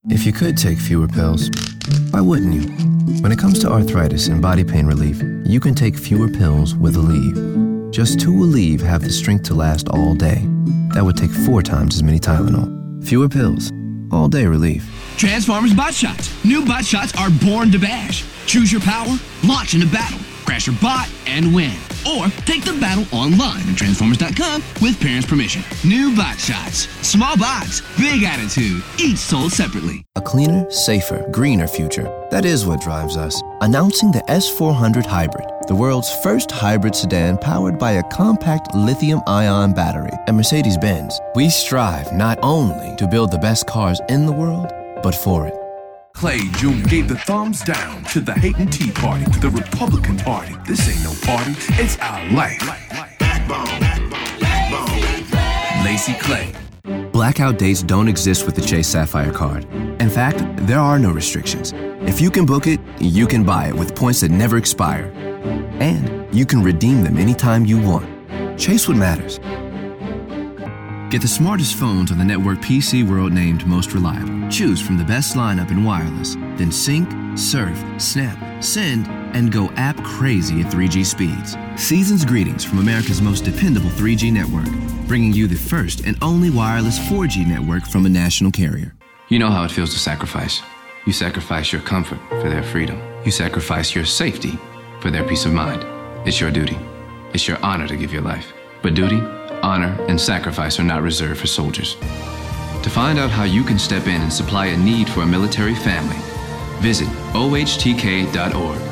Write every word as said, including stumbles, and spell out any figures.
If you could take fewer pills, why wouldn't you? When it comes to arthritis and body pain relief, you can take fewer pills with Aleve. Just two Aleve have the strength to last all day. That would take four times as many Tylenol. Fewer pills, all day relief. Transformers Bot Shots. New Bot Shots are born to bash. Choose your power, launch into battle, crash your bot, and win. Or take the battle online at Transformers dot com with parents' permission. New Bot Shots. Small box, big attitude. Each sold separately. A cleaner, safer, greener future. That is what drives us. Announcing the S four hundred Hybrid, the world's first hybrid sedan powered by a compact lithium-ion battery. At Mercedes-Benz, we strive not only to build the best cars in the world, but for it. Clay Junior gave the thumbs down to the hating Tea Party, the Republican Party. This ain't no party, it's our life. Backbone, backbone. Lacey Clay. Blackout dates don't exist with the Chase Sapphire card. In fact, there are no restrictions. If you can book it, you can buy it with points that never expire. And you can redeem them anytime you want. Chase what matters. Get the smartest phones on the network P C world named most reliable. Choose from the best lineup in wireless. Then sync, surf, snap, send, and go app crazy at three G speeds. Season's greetings from America's most dependable three G network, bringing you the first and only wireless four G network from a national carrier. You know how it feels to sacrifice. You sacrifice your comfort for their freedom. You sacrifice your safety for their peace of mind. It's your duty. It's your honor to give your life. But duty, honor, and sacrifice are not reserved for soldiers. To find out how you can step in and supply a need for a military family, visit O H T K dot org.